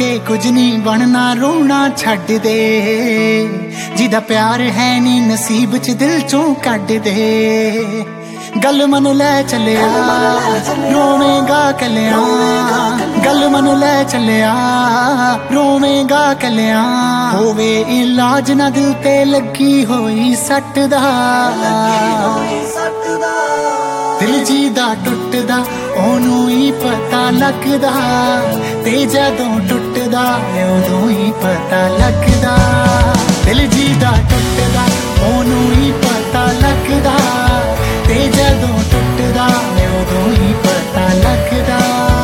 कुछ नहीं बनना रोना छड्ड दे, जिदा प्यार है नी नसीब च दिल चों कड्ड दे। गल मन लै चलिया रोवेगा कलिया, गल मन लै चलिया रोवेगा कलिया। होवे इलाज ना दिल ते लगी होई सट दा, दिल जीदा टुटदा ओनू ही पता लगदा, ते जदों टुटदा उदों ही पता लगदा। दिल जीदा टुटदा ओनू ही पता लगदा, ते जदों टुटदा उदों ही पता लगदा।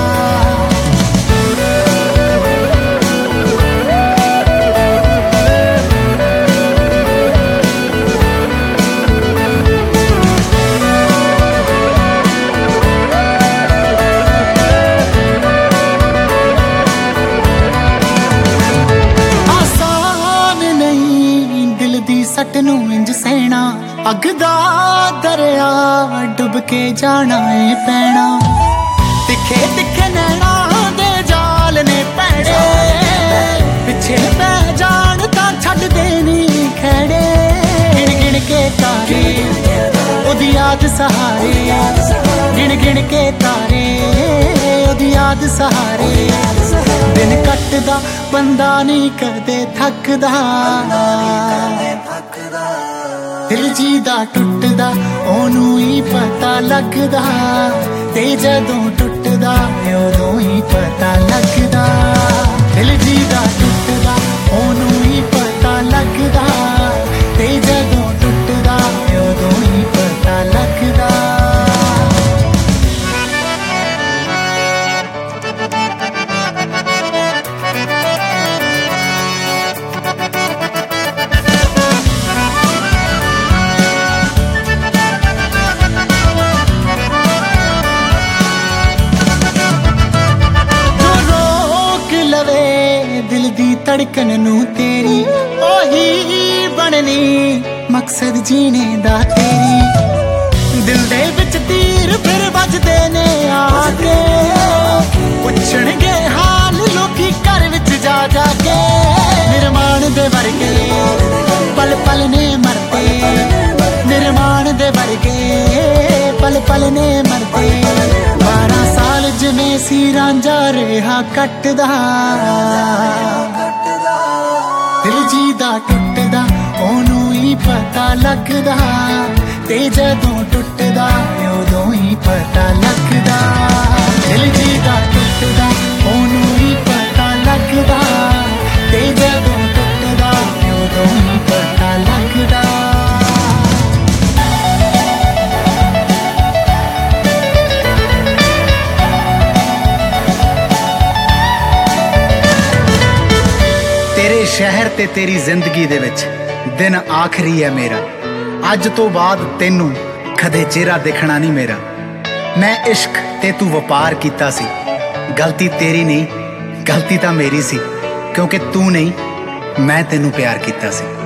सट नू इंज सहना, अग दा दरिया डुब के जाना है पैना। तिखे तिखे नैना दे जाल ने पैड़े, पिछे पै जान तां छड्ड देनी खैड़े। गिण गिण के तारे ओदी याद सहारे, गिण गिण के तारे ओदी याद सहारे। दिन कटदा बंदा नहीं कदे थकदा, दिल जीदा टुटदा ओनू ही पता लगदा, ते जदों टुटदा उदों ही पता लगदा। दिल जीदा टुटदा ओनू ही पता लगदा, ते जदों टुटदा उदों ही पता लगदा। दिल दी धड़कन नू तेरी ओही बननी मकसद जीने दा तेरी। दिल दे विच तीर फिर बजदे ने आके, पुछणगे हाल लोकी घर विच जा जा के। निर्माण दे वर्गे पल पल ने मरते, निर्माण दे वर्गे पल पल ने मरते। 12 साल जिवें सी रांझा रेहा कटदा, दिल जीदा टुटदा ओनू ही पता लगदा, ते जदों टुटदा उदों ही पता लगदा। दिल जीदा टुटदा ओनू ही पता लगदा, ते जदों टुटदा उदों ही पता लगदा। तेरे शहर ते तेरी जिंदगी दे विच दिन आखरी है मेरा। अज तो बाद तेनू कदे चेहरा देखना नहीं मेरा। मैं इश्क ते तू वपार कीता सी, गलती तेरी नहीं गलती तां मेरी सी, क्योंकि तू नहीं मैं तेनू प्यार कीता सी।